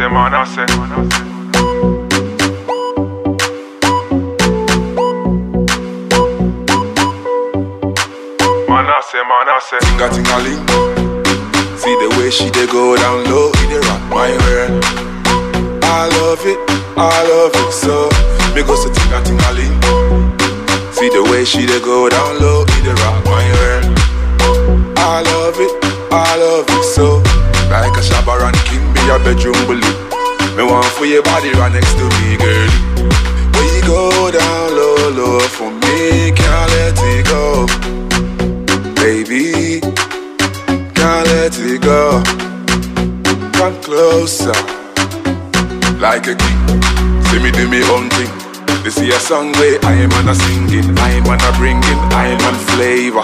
man, I say. Man, I say. Ting-a-ting-a-ling. See the way she dey go down low, he dey rock my world. I love it so. Me go say ting-a-ting-a-ling. See the way she dey go down low, he dey rock my world. I love it so. Like a Shabaran king, be a bedroom bully. Me want for your body right next to me, girl. When you go down low, low for me, can't let it go. Baby, can't let it go. Come closer, like a king. See me do me own thing. This is a song where I am on a singing, I am on a bringing, I am on flavor.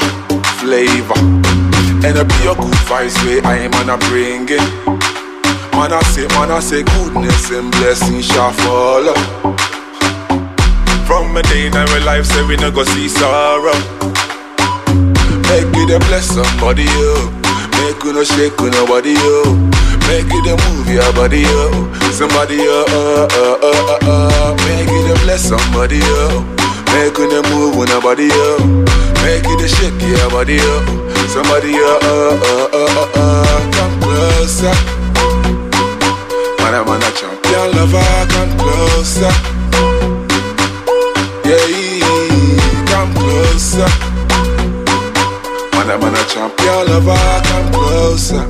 And a pure good vibes way I am on a bringing. Man I say goodness and blessings shall follow. From a day in our life say we no go see sorrow. Make it a bless somebody, yo. Make you no shake with nobody, yo. Make it a move your body, yo. Somebody, yo. Make it a bless somebody, yo. Make you no move with nobody, yo. Make it a shake your body, yo. Somebody, come closer. Man, I'm a champion lover, come closer. Yeah, come closer. Man, I'm a champion lover, come closer.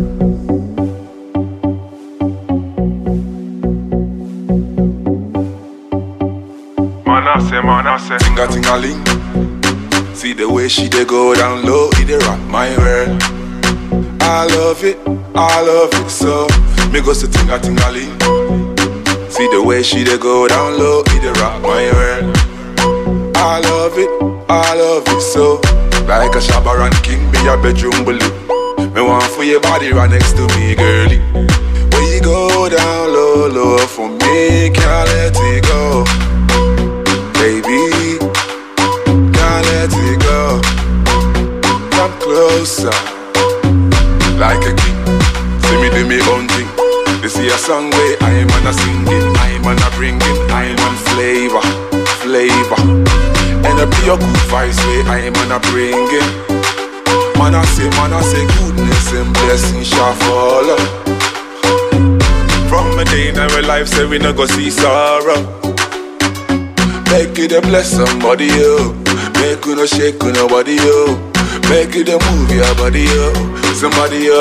Man, I say. Ting-a-ting-a-ling. See the way she dey go down low, he dey rock my world. I love it so. Me go say ting-a-ting-a-ling. See the way she dey go down low, he dey rock my world. I love it so. Like a Shabaran king, be a bedroom bully. Me want for your body right next to me, girlie. When you go down low, low for me, can't let it go. Baby, can't let it go. Come closer, like a king. See me do me own thing. This is a song where I am on a singing, I am on a bringing, I am on flavor. And a pure good vibes way I am on a bringing. Man I say goodness and blessings shall follow. From a day in our life say we no go see sorrow. Make it a bless somebody, yo. Make you no shake with nobody, yo. Make it a move your body, yo. Somebody, yo.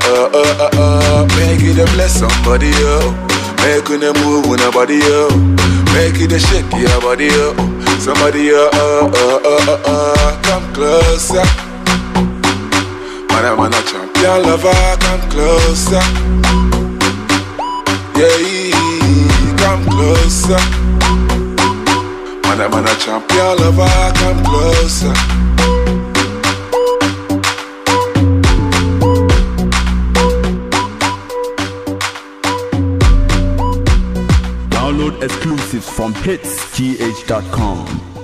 Make it a bless somebody, yo. Make you no move with nobody, yo. Make it a shake your body, yo. Somebody, yo. Come closer. Man, I'm a champion lover, come closer. Yeah, come closer. Man, I'm a champion lover, come closer. Download exclusives from hitsgh.com.